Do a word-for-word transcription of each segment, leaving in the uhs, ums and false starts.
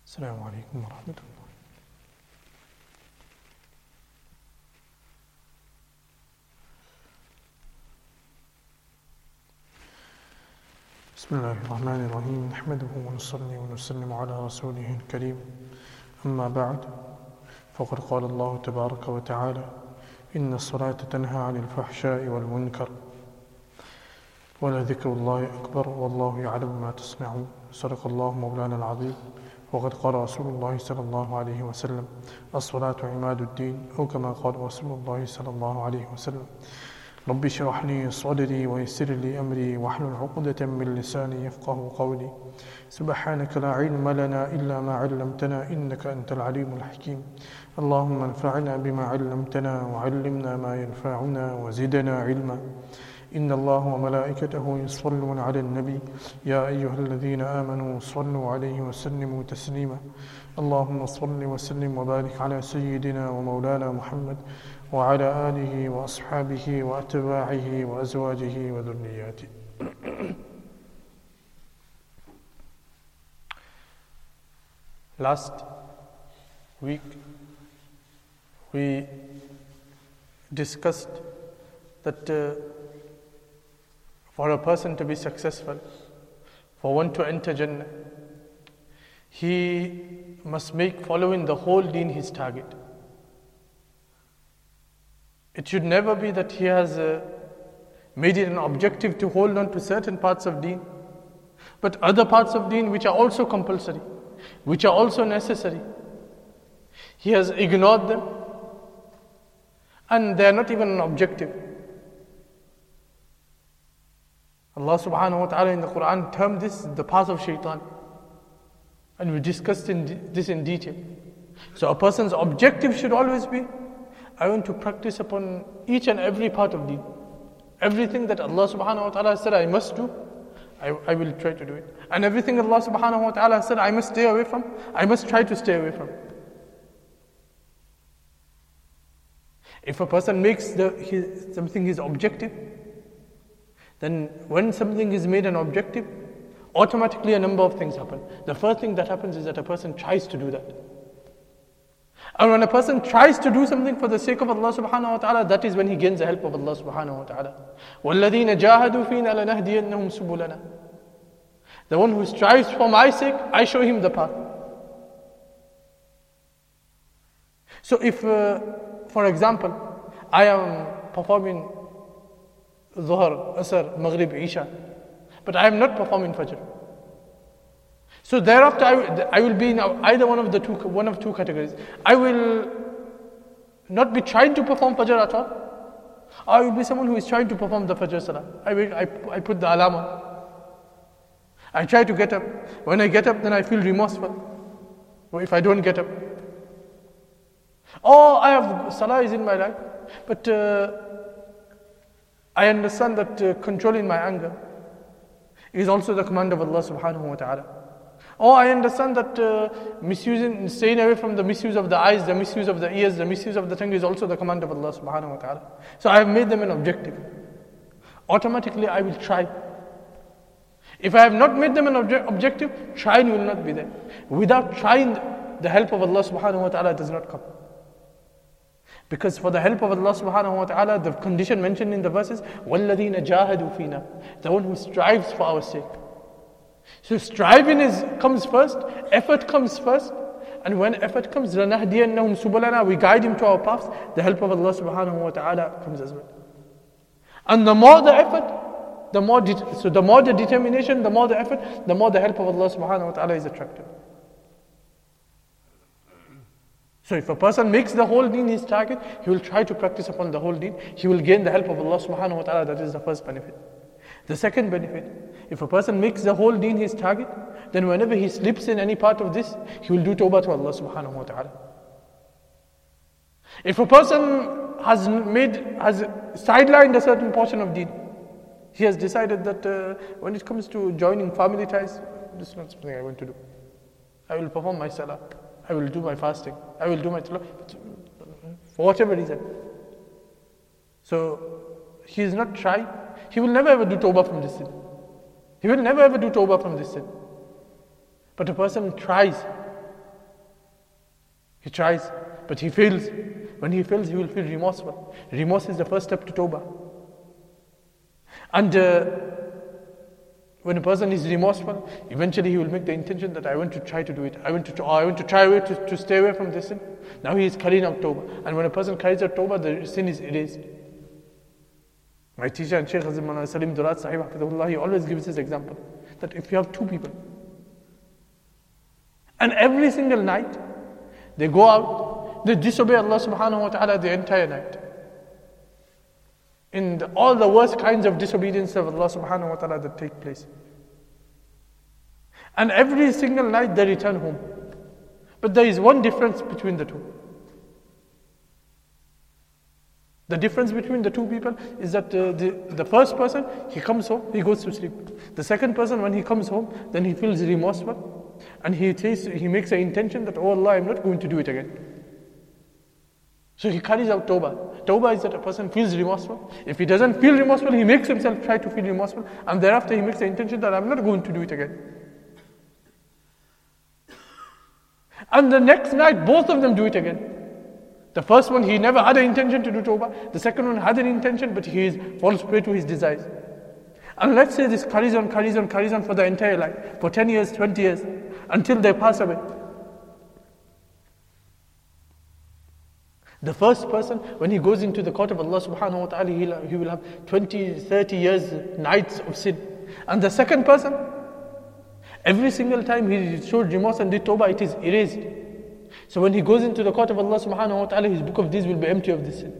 السلام عليكم ورحمة الله. بسم الله الرحمن الرحيم نحمده ونصلي ونسلم على رسوله الكريم أما بعد فقد قال الله تبارك وتعالى إن الصلاة تنهى عن الفحشاء والمنكر ولذكر الله أكبر والله يعلم ما تصنعون. صدق الله مولانا العظيم. وقد قال رسول الله صلى الله عليه وسلم الصلاة عماد الدين، أو كما قال رسول الله صلى الله عليه وسلم رب اشرح لي صدري ويسر لي أمري واحلل عقدة من لساني يفقه قولي. سبحانك لا علم لنا إلا ما علمتنا إنك أنت العليم الحكيم. اللهم انفعنا بما علمتنا وعلمنا ما ينفعنا وزدنا علما. إن الله وملائكته يصلون على النبي يا أيها الذين آمنوا صلوا عليه وسلموا تسليما. اللهم صل وسلم وبارك على سيدنا ومولانا محمد وعلى آله وأصحابه وأتباعه وأزواجه وذرياته. Last week we discussed that uh, for a person to be successful, for one to enter Jannah, he must make following the whole deen his target. It should never be that he has uh, made it an objective to hold on to certain parts of deen, but other parts of deen which are also compulsory, which are also necessary, he has ignored them and they are not even an objective. Allah subhanahu wa ta'ala in the Quran termed this the path of shaitan, and we discussed in de- this in detail. So a person's objective should always be, I want to practice upon each and every part of deen. Everything that Allah subhanahu wa ta'ala said I must do, I, I will try to do it. And everything Allah subhanahu wa ta'ala said I must stay away from, I must try to stay away from. If a person makes the, his, something his objective, then when something is made an objective, automatically a number of things happen. The first thing that happens is that a person tries to do that. And when a person tries to do something for the sake of Allah subhanahu wa ta'ala, that is when he gains the help of Allah subhanahu wa ta'ala. وَالَّذِينَ جَاهَدُوا فِينَا لَنَهْدِيَنَّهُمْ سُبُلَنَا. The one who strives for my sake, I show him the path. So if, uh, for example, I am performing Dhuhr, Asr, Maghrib, Isha, but I am not performing Fajr. So thereafter I will, I will be in either one of the two, one of two categories. I will not be trying to perform Fajr at all, or I will be someone who is trying to perform the Fajr Salah. I will, I, I put the alarm on. I try to get up. When I get up, then I feel remorseful if I don't get up. Or I have Salah is in my life, but uh, I understand that uh, controlling my anger is also the command of Allah subhanahu wa ta'ala. Or I understand that uh, misusing, staying away from the misuse of the eyes, the misuse of the ears, the misuse of the tongue is also the command of Allah subhanahu wa ta'ala. So I have made them an objective. Automatically I will try. If I have not made them an obje- objective, trying will not be there. Without trying, the help of Allah subhanahu wa ta'ala does not come. Because for the help of Allah subhanahu wa ta'ala, the condition mentioned in the verses, وَالَّذِينَ جَاهَدُوا فِينَا, the one who strives for our sake. So striving is comes first, effort comes first, and when effort comes, لَنَهْدِيَنَّهُمْ سُبُلَنَا, we guide him to our paths, the help of Allah subhanahu wa ta'ala comes as well. And the more the effort, the more de- so the more the determination, the more the effort, the more the help of Allah subhanahu wa ta'ala is attractive. So if a person makes the whole deen his target, he will try to practice upon the whole deen. He will gain the help of Allah subhanahu wa ta'ala. That is the first benefit. The second benefit, if a person makes the whole deen his target, then whenever he slips in any part of this, he will do tawbah to Allah subhanahu wa ta'ala. If a person has made, has sidelined a certain portion of deen, he has decided that uh, when it comes to joining family ties, this is not something I want to do. I will perform my salah. I will do my fasting. I will do my tilawah. For whatever reason. So, he is not trying. He will never ever do tawbah from this sin. He will never ever do tawbah from this sin. But a person tries He tries, but he fails. When he fails, he will feel remorseful. Remorse is the first step to tawbah. And uh, when a person is remorseful, eventually he will make the intention that I want to try to do it. I want to, or I want to try to, to stay away from this sin. Now he is carrying out tawbah. And when a person carries out tawbah, the sin is erased. My teacher and Shaykh Hazim Salim Durat Sahib Hafidhullah, he always gives this example. That if you have two people, and every single night, they go out, they disobey Allah subhanahu wa ta'ala the entire night. In the, all the worst kinds of disobedience of Allah subhanahu wa ta'ala that take place. And every single night they return home. But there is one difference between the two. The difference between the two people is that uh, the, the first person, he comes home, he goes to sleep. The second person, when he comes home, then he feels remorseful. And he says, he makes an intention that, oh Allah, I'm not going to do it again. So he carries out tawbah. Tawbah is that a person feels remorseful. If he doesn't feel remorseful, he makes himself try to feel remorseful. And thereafter he makes the intention that I'm not going to do it again. And the next night, both of them do it again. The first one, he never had an intention to do tawbah. The second one had an intention, but he is, falls prey to his desires. And let's say this carries on, carries on, carries on for the entire life. For ten years, twenty years, until they pass away. The first person, when he goes into the court of Allah subhanahu wa ta'ala, he will have twenty, thirty years, nights of sin. And the second person, every single time he showed remorse and did tawbah, it is erased. So when he goes into the court of Allah subhanahu wa ta'ala, his book of deeds will be empty of this sin.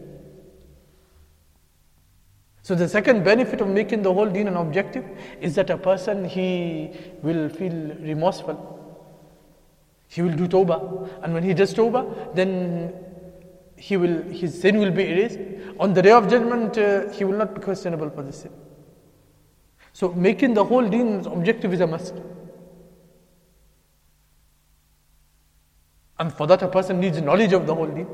So the second benefit of making the whole deen an objective is that a person, he will feel remorseful. He will do tawbah. And when he does tawbah, then he will, his sin will be erased. On the day of judgment, uh, he will not be questionable for this sin. So making the whole deen objective is a must. And for that, a person needs knowledge of the whole deen.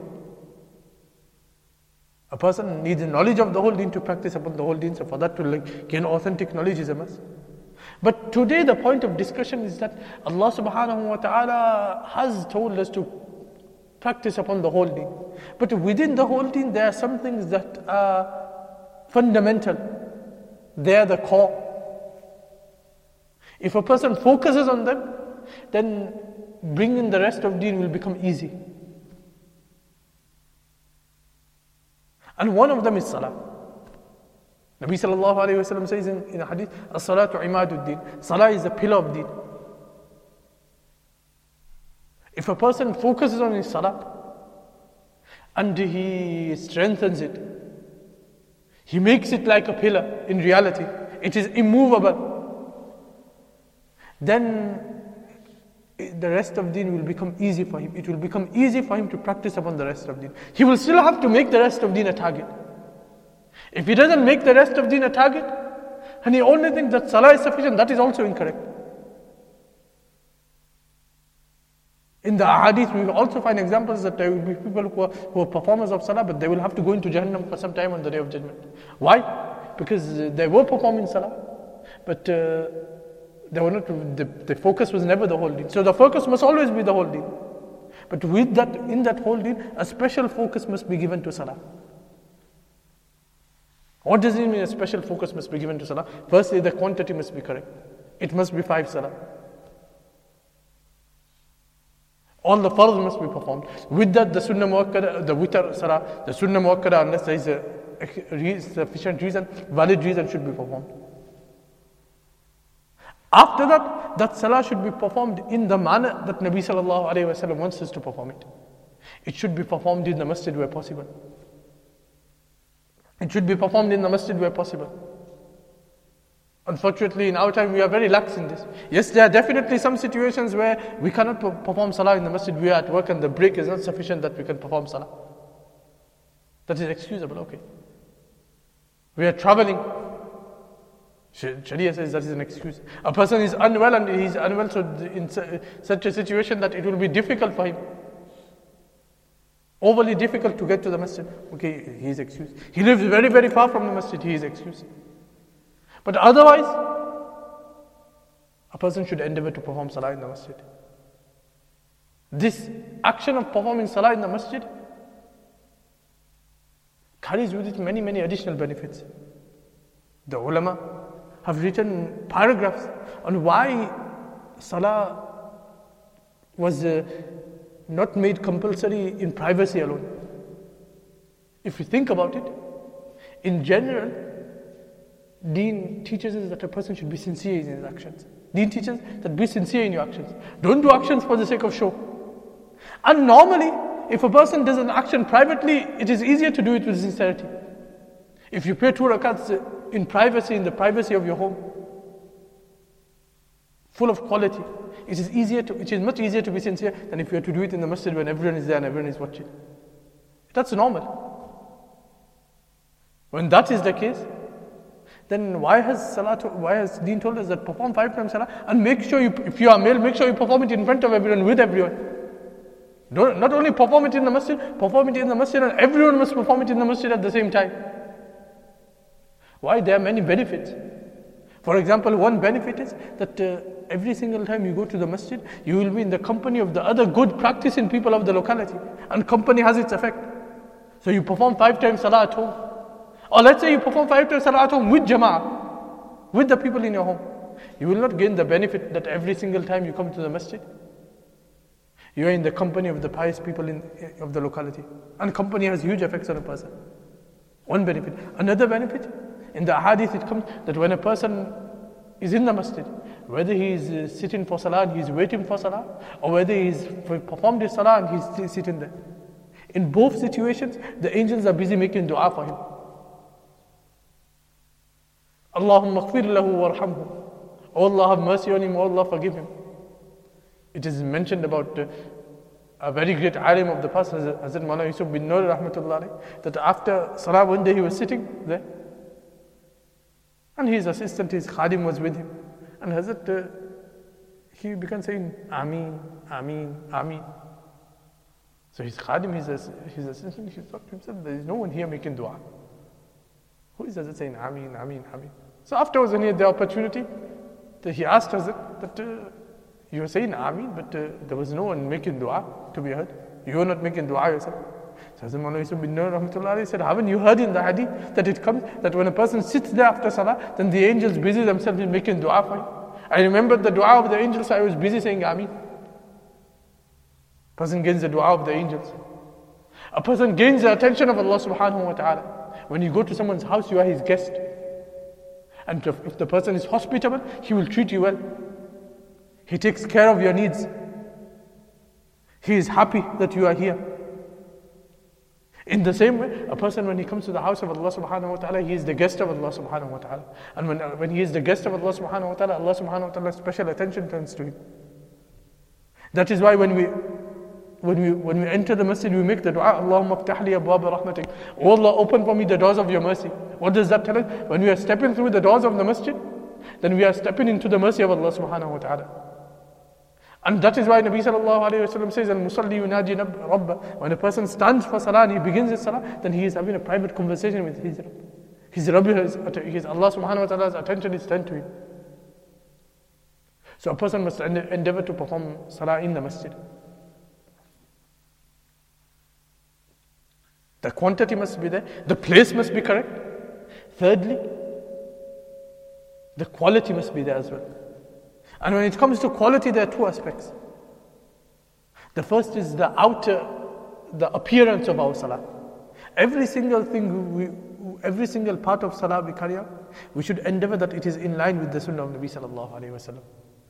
A person needs knowledge of the whole deen to practice upon the whole deen. So for that to like gain authentic knowledge is a must. But today the point of discussion is that Allah subhanahu wa ta'ala has told us to practice upon the whole deen. But within the whole deen, there are some things that are fundamental. They are the core. If a person focuses on them, then bringing the rest of deen will become easy. And one of them is salah. Nabi sallallahu alayhi wa sallam says in, in a hadith, as-salatu imadud deen. Salah is the pillar of deen. If a person focuses on his salah and he strengthens it, he makes it like a pillar in reality, it is immovable, then the rest of deen will become easy for him. It will become easy for him to practice upon the rest of deen. He will still have to make the rest of deen a target. If he doesn't make the rest of deen a target, and he only thinks that salah is sufficient, that is also incorrect. In the ahadith, we will also find examples that there will be people who are, who are performers of salah, but they will have to go into Jahannam for some time on the day of judgment. Why? Because they were performing salah, but uh, they were not. The, the focus was never the whole deen. So the focus must always be the whole deen. But with that, in that whole deen, a special focus must be given to salah. What does it mean? A special focus must be given to salah. Firstly, the quantity must be correct. It must be five salah. All the farz must be performed. With that, the sunnah muakkada, the witr salah, the sunnah muakkada, unless there is a sufficient reason, valid reason, should be performed. After that, that salah should be performed in the manner that Nabi sallallahu alayhi wa sallam wants us to perform it. It should be performed in the masjid where possible. It should be performed in the masjid where possible. Unfortunately, in our time, we are very lax in this. Yes, there are definitely some situations where we cannot perform salah in the masjid. We are at work and the break is not sufficient that we can perform salah. That is excusable, okay. We are traveling. Sharia says that is an excuse. A person is unwell and he is unwell, so in such a situation that it will be difficult for him. Overly difficult to get to the masjid. Okay, he is excused. He lives very, very far from the masjid, he is excused. But otherwise, a person should endeavor to perform salah in the masjid. This action of performing salah in the masjid carries with it many, many additional benefits. The ulama have written paragraphs on why salah was uh, not made compulsory in privacy alone. If you think about it, in general, Deen teaches us that a person should be sincere in his actions. Deen teaches that be sincere in your actions. Don't do actions for the sake of show. And normally, if a person does an action privately, it is easier to do it with sincerity. If you pray two rakats in privacy, in the privacy of your home, full of quality, it is easier to, it is much easier to be sincere than if you have to do it in the masjid when everyone is there and everyone is watching. That's normal. When that is the case, then why has salah, to, why has Deen told us that perform five times salah and make sure you, if you are male, make sure you perform it in front of everyone, with everyone. Don't, not only perform it in the masjid, perform it in the masjid, and everyone must perform it in the masjid at the same time. Why? There are many benefits. For example, one benefit is that uh, every single time you go to the masjid, you will be in the company of the other good practicing people of the locality, and company has its effect. So you perform five times salah at home. Or let's say you perform five times salah at home with jama'ah, with the people in your home. You will not gain the benefit that every single time you come to the masjid, you are in the company of the pious people in, of the locality. And company has huge effects on a person. One benefit. Another benefit, in the ahadith it comes that when a person is in the masjid, whether he is uh, sitting for salah and he is waiting for salah, or whether he is performed his salah and he is sitting there. In both situations, the angels are busy making dua for him. Allahumma khfir lahu warhamhu. Oh Allah, have mercy on him. Oh Allah, forgive him. It is mentioned about uh, a very great alim of the past, Hazrat Maulana Yusuf bin Nur rahmatullah alayhi, that after salah one day he was sitting there, and his assistant, his khadim was with him, and Hazrat, uh, he began saying, Ameen, Ameen, Ameen. So his khadim, his, his assistant, he thought to himself, there is no one here making dua. Who is Hazrat saying, Ameen, Ameen, Ameen? So afterwards, when he had the opportunity, he asked Hazrat that, uh, you were saying Ameen, but uh, there was no one making dua to be heard. You were not making dua yourself. So Hazrat Maulana Yusuf bin Nur rahmatullah alayhi said, haven't you heard in the hadith that it comes, that when a person sits there after salah, then the angels busy themselves in making dua for him? I remembered the dua of the angels, so I was busy saying Ameen. Person gains the dua of the angels. A person gains the attention of Allah subhanahu wa ta'ala. When you go to someone's house, you are his guest. And if, if the person is hospitable, he will treat you well. He takes care of your needs. He is happy that you are here. In the same way, a person when he comes to the house of Allah subhanahu wa ta'ala, he is the guest of Allah subhanahu wa ta'ala. And when, when he is the guest of Allah subhanahu wa ta'ala, Allah subhanahu wa ta'ala's special attention turns to him. That is why when we when we when we enter the masjid, we make the dua, Allahumma ftah li abwaba rahmatik. Oh Allah, open for me the doors of your mercy. What does that tell us? When we are stepping through the doors of the masjid, then we are stepping into the mercy of Allah subhanahu wa ta'ala. And that is why Nabi sallallahu alayhi wa sallam says, Al-Musalli yunaji Rabba. When a person stands for salah and he begins his salah, then he is having a private conversation with his Rabb. His Rabb, his, his Allah subhanahu wa ta'ala's attention is turned to him. So a person must endeavor to perform salah in the masjid. The quantity must be there. The place must be correct. Thirdly, the quality must be there as well. And when it comes to quality, there are two aspects. The first is the outer, the appearance of our salah. Every single thing, we, every single part of salah we carry out, we should endeavor that it is in line with the sunnah of Nabi sallallahu alayhi wa sallam.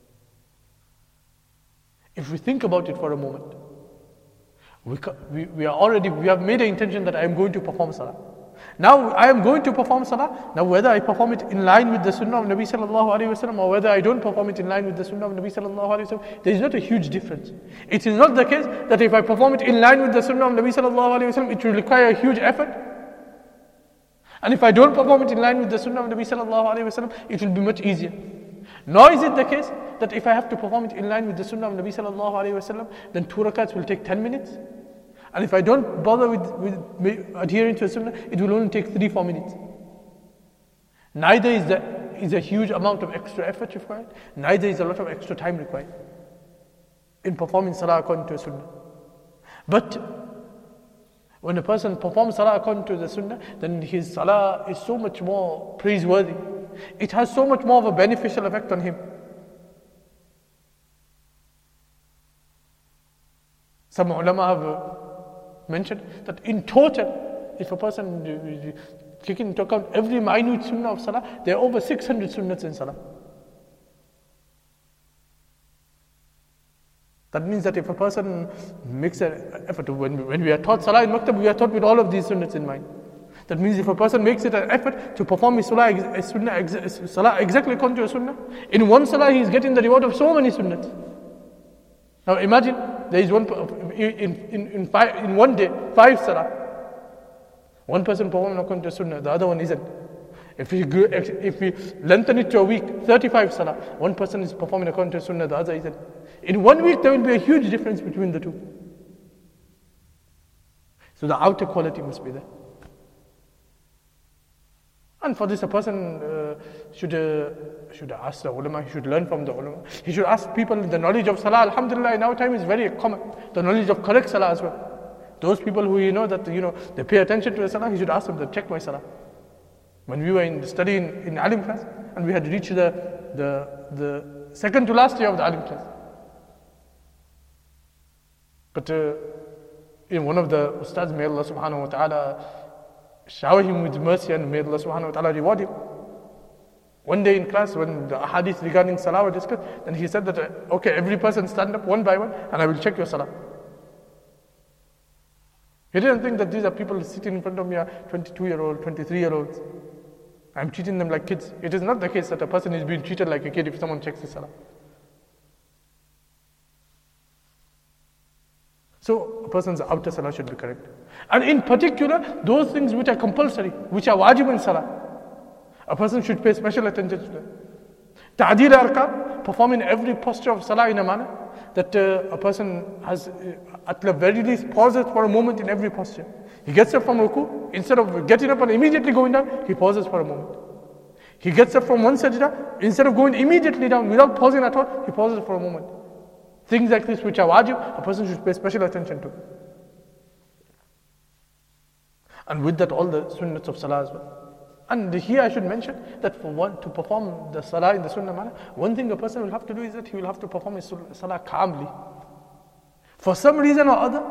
If we think about it for a moment, we, we, we are already, we have made an intention that I am going to perform salah. Now I am going to perform salah. Now whether I perform it in line with the sunnah of Nabi sallallahu alayhi wa sallam or whether I don't perform it in line with the sunnah of Nabi sallallahu alayhi wa sallam, there is not a huge difference. It is not the case that if I perform it in line with the sunnah of Nabi sallallahu alayhi wa sallam, it will require a huge effort. And if I don't perform it in line with the sunnah of Nabi sallallahu alayhi wa sallam, it will be much easier. Nor is it the case that if I have to perform it in line with the sunnah of Nabi sallallahu alayhi wa sallam, then two rakats will take ten minutes. And if I don't bother with, with adhering to the sunnah, it will only take three, four minutes. Neither is, the, is a huge amount of extra effort required, neither is a lot of extra time required. in performing salah according to sunnah. But when a person performs salah according to the sunnah, then his salah is so much more praiseworthy. It has so much more of a beneficial effect on him. Some ulama have mentioned that in total, if a person taking into account every minute sunnah of salah, there are over six hundred sunnahs in salah. That means that if a person makes an effort, when, when we are taught salah in maktab, we are taught with all of these sunnahs in mind. That means if a person makes it an effort to perform his salah, his sunnah, his salah exactly according to a sunnah, in one salah he is getting the reward of so many sunnahs. Now imagine there is one in in in, five, in one day five salah. One person performing according to sunnah, the other one isn't. If we if we lengthen it to a week, thirty-five salah, one person is performing according to sunnah, the other isn't. In one week there will be a huge difference between the two. So the outer quality must be there. And for this, a person uh, should uh, should ask the ulama, he should learn from the ulama. He should ask people the knowledge of salah. Alhamdulillah, in our time is very common. The knowledge of correct salah as well. Those people who you know that you know they pay attention to the salah, he should ask them to check my salah. When we were in studying in alim class, and we had reached the the the second to last year of the alim class. But uh, in one of the ustads, may Allah subhanahu wa ta'ala shower him with mercy and may Allah subhanahu wa ta'ala reward him. One day in class, when the hadith regarding salah were discussed, then he said that, uh, okay, every person stand up one by one and I will check your salah. He didn't think that these are people sitting in front of me are twenty-two year old, twenty-three year olds. I'm treating them like kids. It is not the case that a person is being treated like a kid if someone checks his salah. So a person's outer salah should be correct. And in particular, those things which are compulsory, which are wajib in salah, a person should pay special attention to them. Ta'adil arkan, performing every posture of salah in a manner that uh, a person has, uh, at the very least, pauses for a moment in every posture. He gets up from ruku, instead of getting up and immediately going down, he pauses for a moment. He gets up from one sajda, instead of going immediately down without pausing at all, he pauses for a moment. Things like this which are wajib, a person should pay special attention to. And with that, all the sunnats of salah as well. And here I should mention that for one to perform the salah in the sunnah manner, one thing a person will have to do is that he will have to perform his salah calmly. For some reason or other,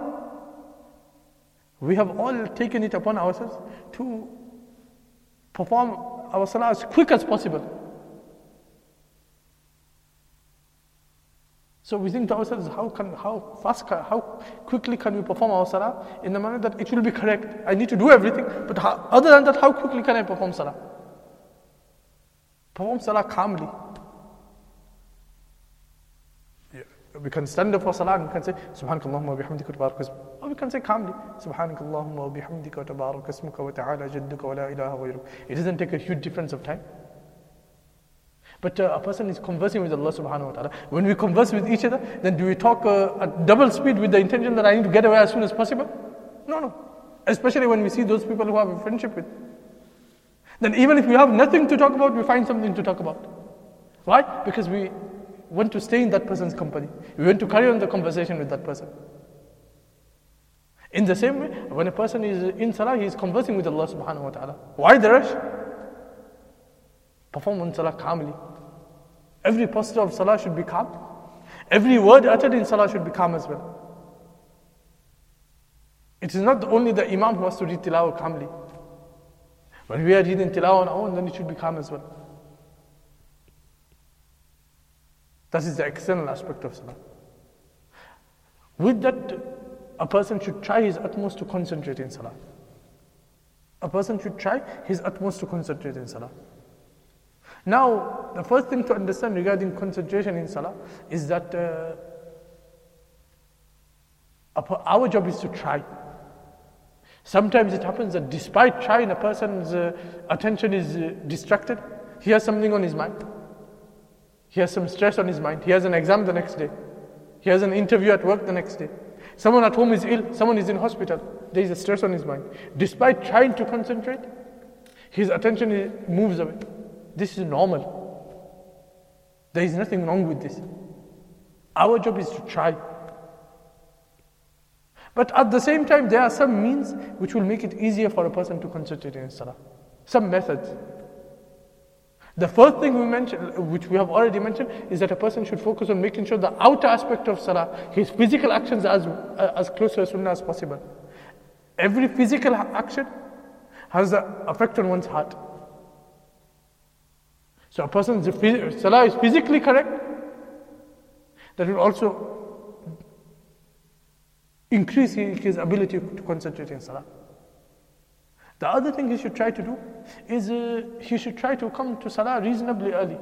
we have all taken it upon ourselves to perform our salah as quick as possible. So we think to ourselves, how can, how fast, can, how quickly can we perform our salah in the manner that it will be correct? I need to do everything, but how, other than that, how quickly can I perform salah? Perform salah calmly. Yeah. We can stand up for salah and we can say, Subhanakallahumma wa bihamdika wa tabarak ismuka. Or we can say calmly, Subhanakallahumma wa bihamdika wa tabarak ismuka wa ta'ala jadduka wa la ilaha ghayruk. It doesn't take a huge difference of time. But uh, a person is conversing with Allah subhanahu wa ta'ala. When we converse with each other, then do we talk uh, at double speed with the intention that I need to get away as soon as possible? No, no. Especially when we see those people who have a friendship with. Then even if we have nothing to talk about, we find something to talk about. Why? Because we want to stay in that person's company. We want to carry on the conversation with that person. In the same way, when a person is in salah, he is conversing with Allah subhanahu wa ta'ala. Why the rush? Perform one salah calmly. Every posture of salah should be calm. Every word uttered in salah should be calm as well. It is not only the imam who has to read tilawah calmly. When we are reading tilawah on our own, then it should be calm as well. That is the external aspect of salah. With that, a person should try his utmost to concentrate in salah. A person should try his utmost to concentrate in salah. Now, the first thing to understand regarding concentration in salah is that uh, our job is to try. Sometimes it happens that despite trying, a person's uh, attention is uh, distracted. He has something on his mind. He has some stress on his mind. He has an exam the next day. He has an interview at work the next day. Someone at home is ill. Someone is in hospital. There is a stress on his mind. Despite trying to concentrate, his attention is, moves away. This is normal. There is nothing wrong with this. Our job is to try. But at the same time, there are some means which will make it easier for a person to concentrate in salah. Some methods. The first thing we mentioned, which we have already mentioned, is that a person should focus on making sure the outer aspect of salah, his physical actions, are as, uh, as close to the sunnah as possible. Every physical action has an effect on one's heart. So a person's salah is physically correct, that will also increase his ability to concentrate in salah. The other thing he should try to do is uh, he should try to come to salah reasonably early.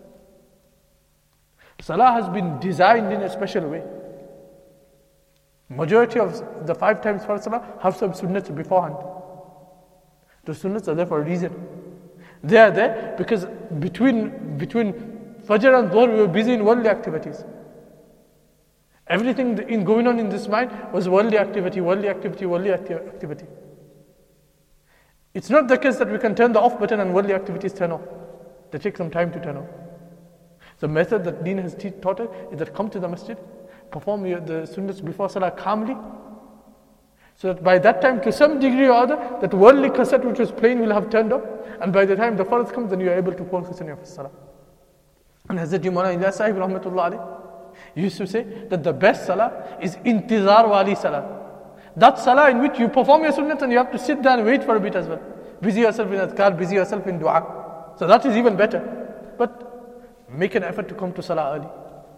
Salah has been designed in a special way. Majority of the five times for salah have some sunnats beforehand. The sunnats are there for a reason. They are there because between between Fajr and Dhuhr we were busy in worldly activities. Everything in going on in this mind was worldly activity, worldly activity, worldly acti- activity. It's not the case that we can turn the off button and worldly activities turn off. They take some time to turn off. The method that Deen has te- taught us is that come to the masjid, perform your, the sunnahs before salah calmly, so that by that time, to some degree or other, that worldly cassette which was playing will have turned off, and by the time the farz comes, then you are able to focus on your salah. And Hazrat Maulana Ilyas Sahib rahmatullah alayhi used to say that the best salah is intizar wali salah. That salah in which you perform your sunnat and you have to sit down and wait for a bit as well. Busy yourself in adhkar, busy yourself in dua. So that is even better. But make an effort to come to salah early.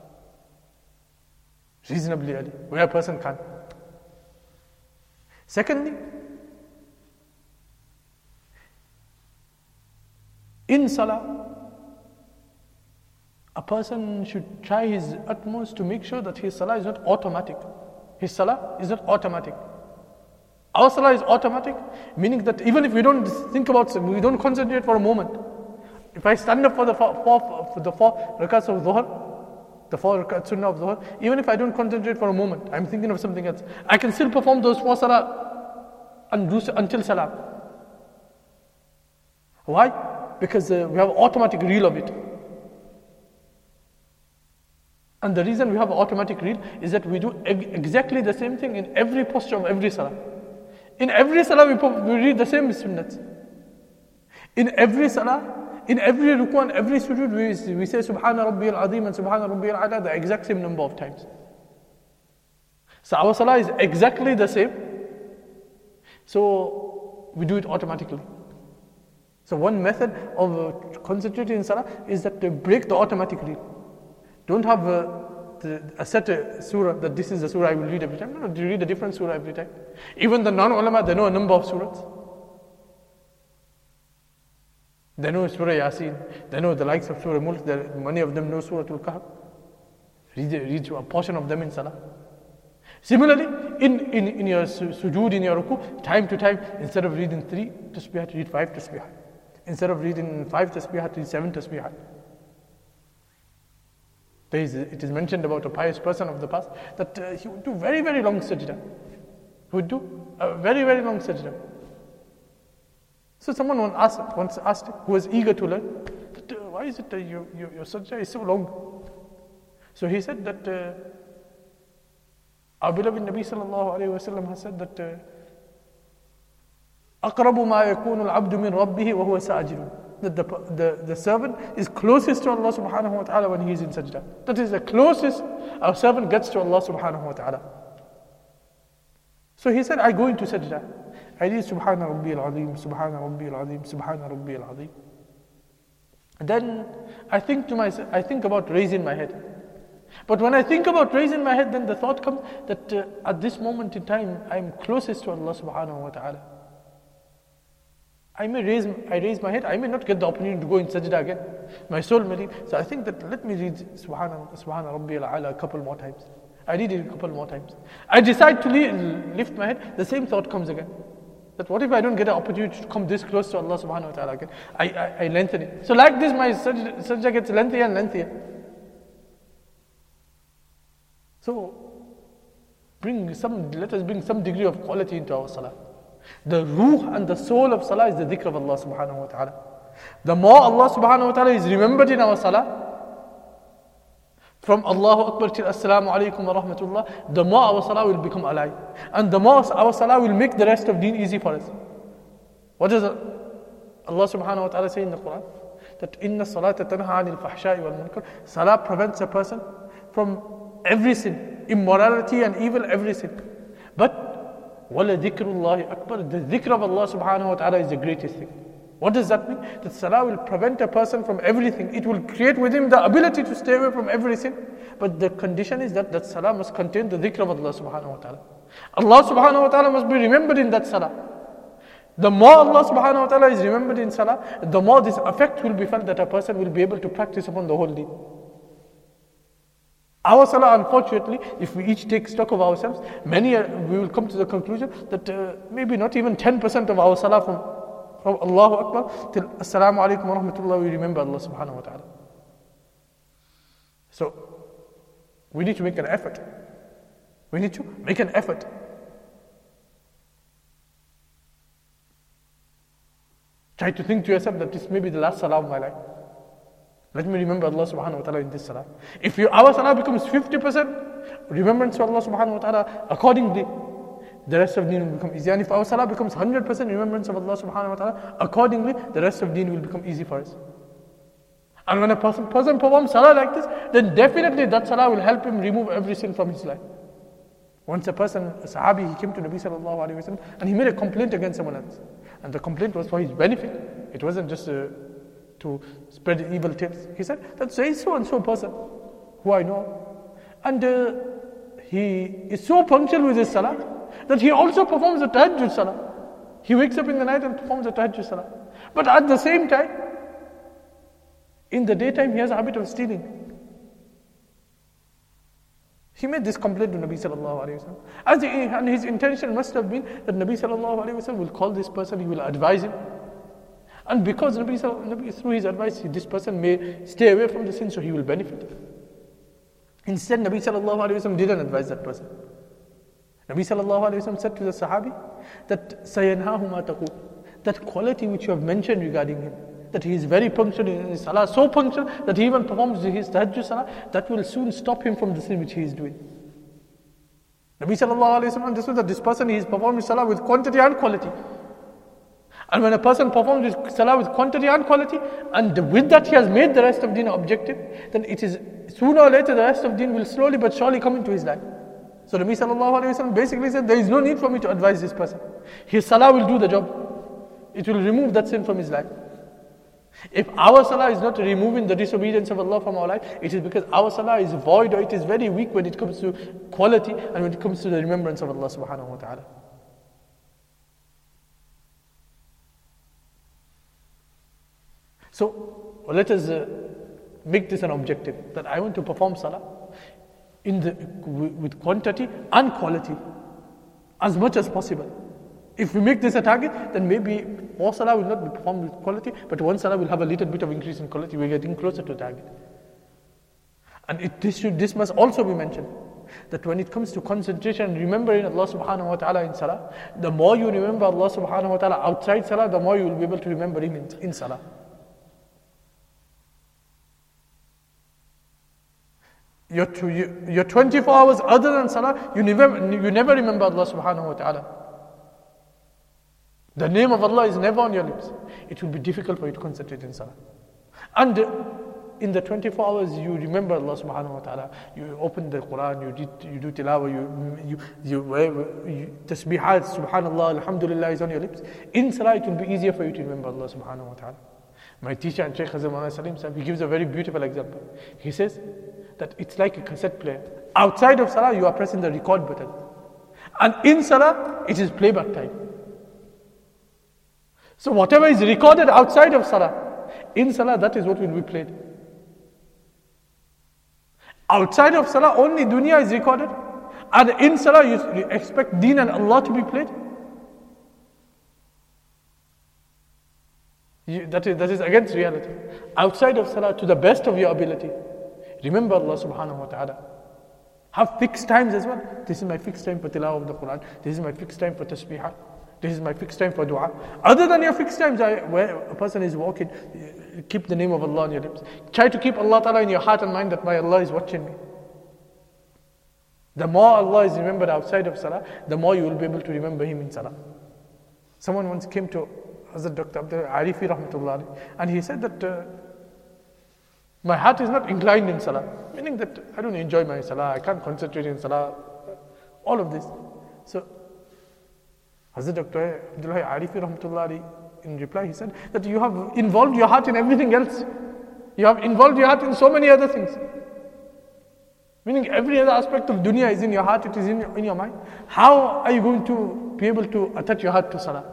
Reasonably early, where a person can. Secondly, in salah, a person should try his utmost to make sure that his salah is not automatic. His salah is not automatic. Our salah is automatic, meaning that even if we don't think about, we don't concentrate for a moment. If I stand up for the four, four, for the four rakats of dhuhr, the four rakats sunnah of dhuhr, even if I don't concentrate for a moment, I'm thinking of something else, I can still perform those four salah and do until salam. Why? Because uh, we have an automatic reel of it. And the reason we have an automatic reel is that we do eg- exactly the same thing in every posture of every salah. In every salah we, po- we read the same sunnats. In every salah, in every ruku and every sujood we, we say Subhana Rabbi al-Azim and Subhana Rabbi al-Ala the exact same number of times. So our salah is exactly the same. So we do it automatically. So one method of uh, concentrating in salah is that to break the automatic reel. Don't have a, the, a set a surah that this is the surah I will read every time. No, no, you read a different surah every time. Even the non-ulama, they know a number of surahs. They know Surah Yasin. They know the likes of Surah Mulk. Many of them know Surah Al-Kahf. Read, read a portion of them in salah. Similarly, in, in, in your sujood, in your ruku, time to time, instead of reading three tasbihat, read five tasbihat. Instead of reading five tasbihat, read seven tasbihat. There is, it is mentioned about a pious person of the past that uh, he would do very, very long sajda. He would do a very, very long sajda. So someone once asked, once asked who was eager to learn, that, uh, why is it that you, you, your sajda is so long? So he said that uh, our beloved Nabi sallallahu alayhi wa sallam has said that أَقْرَبُ مَا يَكُونُ الْعَبْدُ مِنْ رَبِّهِ وَهُوَ سَاجِدٌ. That the, the, the servant is closest to Allah subhanahu wa ta'ala when he is in sajda. That is the closest our servant gets to Allah subhanahu wa ta'ala. So he said, I go into sajda. I read Subhana Rabbi al-Azim, Subhana Rabbi al-Azim, Subhana Rabbi al-Azim. Then I think to myself, I think about raising my head. But when I think about raising my head, then the thought comes that uh, at this moment in time, I am closest to Allah subhanahu wa ta'ala. I may raise, I raise my head, I may not get the opportunity to go in sajda again. My soul may leave. So I think that let me read Subhana, Subhana Rabbi al-Ala a couple more times. I read it a couple more times. I decide to leave, lift my head, the same thought comes again. That what if I don't get an opportunity to come this close to Allah subhanahu wa ta'ala again? I, I, I lengthen it. So like this, my sajda, sajda gets lengthier and lengthier. So bring some, let us bring some degree of quality into our salah. The ruh and the soul of salah is the dhikr of Allah subhanahu wa ta'ala. The more Allah subhanahu wa ta'ala is remembered in our salah, from Allahu Akbar till Assalamu alaikum wa rahmatullah, the more our salah will become alive. And the more our salah will make the rest of deen easy for us. What does Allah subhanahu wa ta'ala say in the Quran? That inna salata tanha anil fahsha'i wal munkar. Salah prevents a person from every sin, immorality and evil, every sin. But wala dhikrullahi akbar, the dhikr of Allah subhanahu wa ta'ala is the greatest thing. What does that mean? That salah will prevent a person from everything. It will create with him the ability to stay away from everything. But the condition is that that salah must contain the dhikr of Allah subhanahu wa ta'ala. Allah subhanahu wa ta'ala must be remembered in that salah. The more Allah subhanahu wa ta'ala is remembered in salah, the more this effect will be felt that a person will be able to practice upon the whole deen. Our salah, unfortunately, if we each take stock of ourselves, many uh, we will come to the conclusion that uh, maybe not even ten percent of our salah from From Allahu Akbar till Assalamu alaikum wa rahmatullah, we remember Allah subhanahu wa ta'ala. So, we need to make an effort. We need to make an effort. Try to think to yourself that this may be the last salah of my life. Let me remember Allah subhanahu wa ta'ala in this salah. If you, our salah becomes fifty percent remembrance of Allah subhanahu wa ta'ala, accordingly, the rest of deen will become easy. And if our salah becomes one hundred percent remembrance of Allah subhanahu wa ta'ala, accordingly, the rest of deen will become easy for us. And when a person, person performs salah like this, then definitely that salah will help him remove every sin from his life. Once a person, a sahabi, he came to Nabi sallallahu alayhi wa sallam and he made a complaint against someone else. And the complaint was for his benefit. It wasn't just uh, to spread evil tales. He said, that's a so and so person who I know. And uh, he is so punctual with his salah that he also performs the tahajjud salah. He wakes up in the night and performs the tahajjud salah. But at the same time, in the daytime, he has a habit of stealing. He made this complaint to Nabi sallallahu alayhi wa sallam. As he, and his intention must have been that Nabi sallallahu alayhi wa sallam will call this person, he will advise him. And because Nabi, Nabi through his advice, this person may stay away from the sin, so he will benefit. Instead, Nabi sallallahu alayhi wa sallam didn't advise that person. Nabi sallallahu alayhi wa sallam said to the Sahabi that sayanhahu ma taqul, that quality which you have mentioned regarding him, that he is very punctual in his salah, so punctual that he even performs his tahajjud salah, that will soon stop him from the sin which he is doing. Nabi sallallahu alayhi wa sallam understood that this person, he is performing salah with quantity and quality. And when a person performs his salah with quantity and quality, and with that he has made the rest of deen objective, then it is sooner or later the rest of deen will slowly but surely come into his life. So Nabi sallallahu alayhi wa sallam basically said, there is no need for me to advise this person. His salah will do the job. It will remove that sin from his life. If our salah is not removing the disobedience of Allah from our life, it is because our salah is void or it is very weak when it comes to quality and when it comes to the remembrance of Allah subhanahu wa ta'ala. So let us uh, make this an objective, that I want to perform salah in the, with quantity and quality as much as possible. If we make this a target, then maybe more salah will not be performed with quality, but one salah will have a little bit of increase in quality. We're getting closer to the target. And it, this, should, this must also be mentioned, that when it comes to concentration and remembering Allah subhanahu wa ta'ala in salah, the more you remember Allah subhanahu wa ta'ala outside salah, the more you will be able to remember Him in, in salah. Your, your twenty-four hours other than salah, you never, you never remember Allah subhanahu wa ta'ala. The name of Allah is never on your lips. It will be difficult for you to concentrate in salah. And in the twenty-four hours, you remember Allah subhanahu wa ta'ala. You open the Quran, you do, you do tilawah, you, you, you, you tasbihat, subhanallah, alhamdulillah is on your lips. In salah, it will be easier for you to remember Allah subhanahu wa ta'ala. My teacher and Shaykh Hazim Salim Sahib, he gives a very beautiful example. He says that it's like a cassette player. Outside of salah, you are pressing the record button. And in salah, it is playback time. So whatever is recorded outside of salah, in salah, that is what will be played. Outside of salah, only dunya is recorded. And in salah, you expect deen and Allah to be played. You, that, is, that is against reality. Outside of salah, to the best of your ability, remember Allah subhanahu wa ta'ala. Have fixed times as well. This is my fixed time for tilawah of the Quran. This is my fixed time for tasbihah. This is my fixed time for dua. Other than your fixed times, I, where a person is walking, keep the name of Allah on your lips. Try to keep Allah Ta'ala in your heart and mind that my Allah is watching me. The more Allah is remembered outside of Salah, the more you will be able to remember Him in Salah. Someone once came to Hazrat Doctor Abdul Arifi Rahmatullah and he said that uh, my heart is not inclined in Salah, meaning that I don't enjoy my Salah, I can't concentrate in Salah, all of this. So Hazrat Doctor Abdul Arifi Rahmatullah, in reply, he said that you have involved your heart in everything else. You have involved your heart in so many other things. Meaning every other aspect of dunya is in your heart, it is in your, in your mind. How are you going to be able to attach your heart to Salah?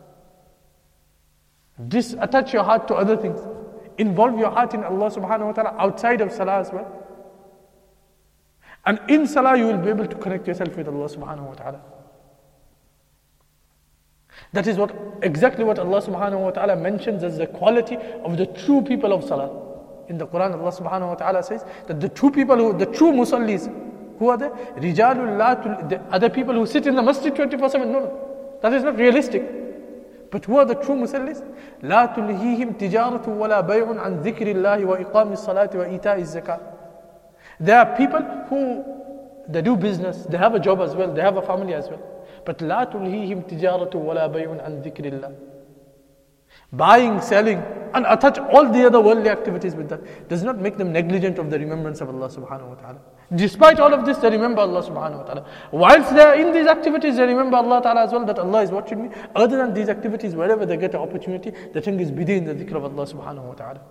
Disattach your heart to other things. Involve your heart in Allah subhanahu wa ta'ala outside of Salah as well. And in Salah you will be able to connect yourself with Allah subhanahu wa ta'ala. That is what exactly what Allah subhanahu wa ta'ala mentions as the quality of the true people of Salah. In the Quran, Allah subhanahu wa ta'ala says that the true people, who, the true musallis, who are they? Rijalul la tul, the other people who sit in the masjid twenty-four seven. No, no, that is not realistic. But who are the true musallis? La tulhihim tijaratu wala bay'un an dhikrillahi wa iqamis salati wa ita'iz zakat. There are people who, they do business, they have a job as well, they have a family as well. But la tulhihim tijaratu wala bay'un an dhikrillah. Buying, selling, and attach all the other worldly activities with that does not make them negligent of the remembrance of Allah subhanahu wa ta'ala. Despite all of this, they remember Allah subhanahu wa ta'ala. Whilst they are in these activities, they remember Allah ta'ala as well, that Allah is watching me. Other than these activities, wherever they get an opportunity, the thing is busy in the dhikr of Allah subhanahu wa ta'ala.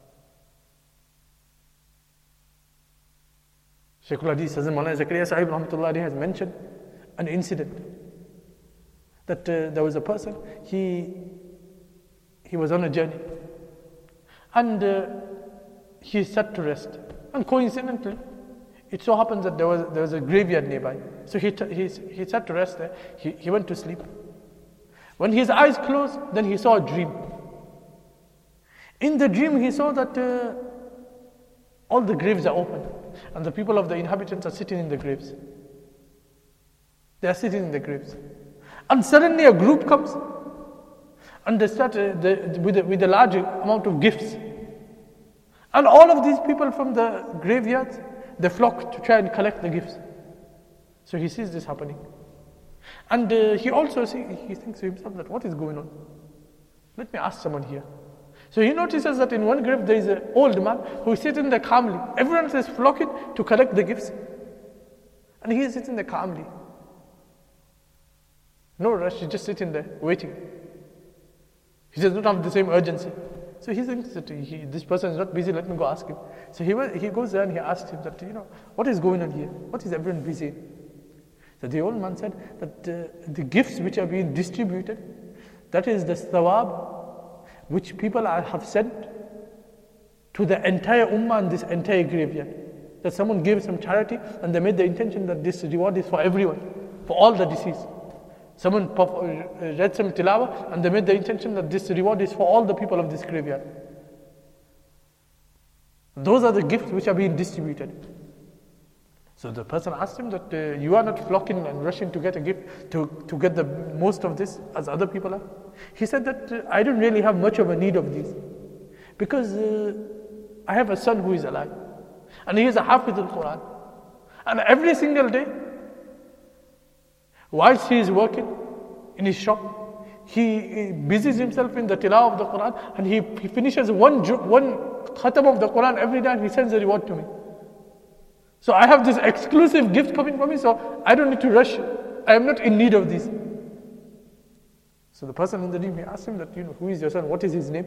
Shaykhul Hadith Hazrat Maulana Zakaria Sahib Rahmatullah has mentioned an incident that uh, there was a person, he he was on a journey and uh, he sat to rest, and coincidentally it so happens that there was there was a graveyard nearby, so he t- he, he sat to rest there. He, he went to sleep. When his eyes closed, then he saw a dream. In the dream he saw that uh, all the graves are open and the people of the inhabitants are sitting in the graves. They are sitting in the graves. And suddenly a group comes and they start uh, the, with, a, with a large amount of gifts. And all of these people from the graveyards, they flock to try and collect the gifts. So he sees this happening. And uh, he also see, he thinks to himself that what is going on? Let me ask someone here. So he notices that in one grave there is an old man who is sitting there calmly. Everyone is flocking to collect the gifts. And he is sitting there calmly. No rush, he's just sitting there, waiting. He does not have the same urgency. So he thinks that he, this person is not busy, let me go ask him. So he, he goes there and he asks him that, you know, what is going on here? What is everyone busy in? So the old man said that uh, the gifts which are being distributed, that is the thawab which people are, have sent to the entire ummah and this entire graveyard. That someone gave some charity and they made the intention that this reward is for everyone, for all the deceased. Someone read some tilawah and they made the intention that this reward is for all the people of this graveyard. Those are the gifts which are being distributed. So the person asked him that uh, you are not flocking and rushing to get a gift to, to get the most of this as other people are. He said that uh, I don't really have much of a need of these because uh, I have a son who is alive and he is a Hafiz al-Quran, and every single day whilst he is working in his shop, he, he busies himself in the tilawah of the Quran, and he, he finishes one, one khatam of the Quran every day and he sends a reward to me. So I have this exclusive gift coming from me, so I don't need to rush. I am not in need of this. So the person in the dream, he asked him that, you know, who is your son? What is his name?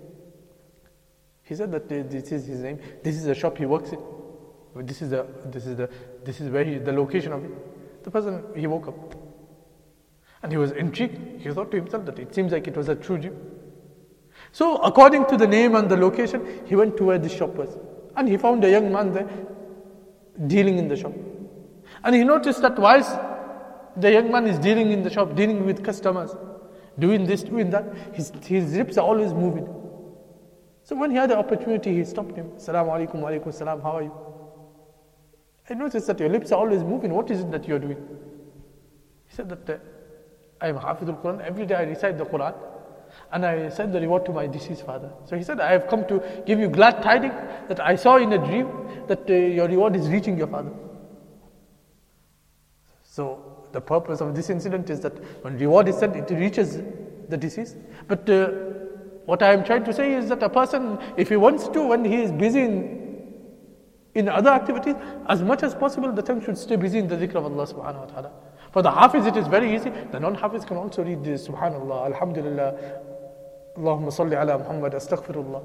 He said that this is his name. This is the shop he works in. This is the this is the this is where he the location of it. The person, he woke up and he was intrigued. He thought to himself that it seems like it was a true dream. So according to the name and the location, he went to where the shop was, and he found a young man there dealing in the shop. And he noticed that whilst the young man is dealing in the shop, dealing with customers, doing this, doing that, his, his lips are always moving. So when he had the opportunity, he stopped him. Assalamu alaikum, wa alaikum salam, how are you? I noticed that your lips are always moving. What is it that you are doing? He said that uh, I am Hafiz al-Quran. Every day I recite the Quran. And I said the reward to my deceased father. So he said, I have come to give you glad tidings that I saw in a dream that uh, your reward is reaching your father. So the purpose of this incident is that when reward is sent, it reaches the deceased. But uh, what I am trying to say is that a person, if he wants to, when he is busy in, in other activities, as much as possible, the tongue should stay busy in the dhikr of Allah subhanahu wa ta'ala. For the hafiz, it is very easy. The non-hafiz can also read this, subhanallah, alhamdulillah, Allahumma salli ala Muhammad, astaghfirullah.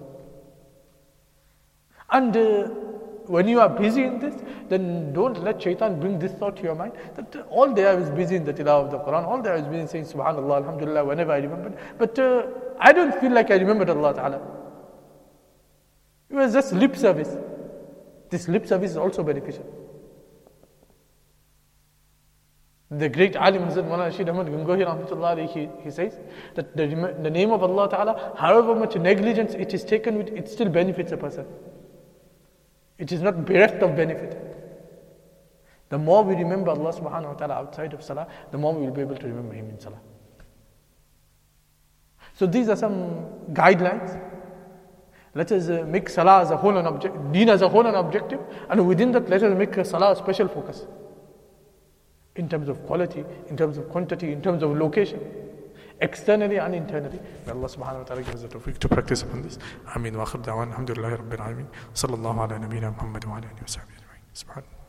And uh, when you are busy in this, then don't let shaitan bring this thought to your mind, that uh, all day I was busy in the tilawah of the Quran, all day I was busy in saying subhanallah, alhamdulillah, whenever I remembered. But uh, I don't feel like I remembered Allah ta'ala. It was just lip service. This lip service is also beneficial. The great alim Hazrat Maulana Rashid Ahmad Gangohi rahmatullah, he, he says that the, the name of Allah Ta'ala, however much negligence it is taken with, it still benefits a person. It is not bereft of benefit. The more we remember Allah subhanahu wa ta'ala outside of salah, the more we will be able to remember Him in salah. So these are some guidelines. Let us uh, make salah as a whole an objective, deen as a whole an objective, and within that let us make salah a special focus. In terms of quality, in terms of quantity, in terms of location, externally and internally. May Allah subhanahu wa ta'ala give us the tawfiq to practice upon this. Ameen wa akhir da'wan, alhamdulillahi rabbil alameen. Sallallahu ala nabiyyina Muhammad wa ala alihi wa sahbihi ajma'in. Subhanallah.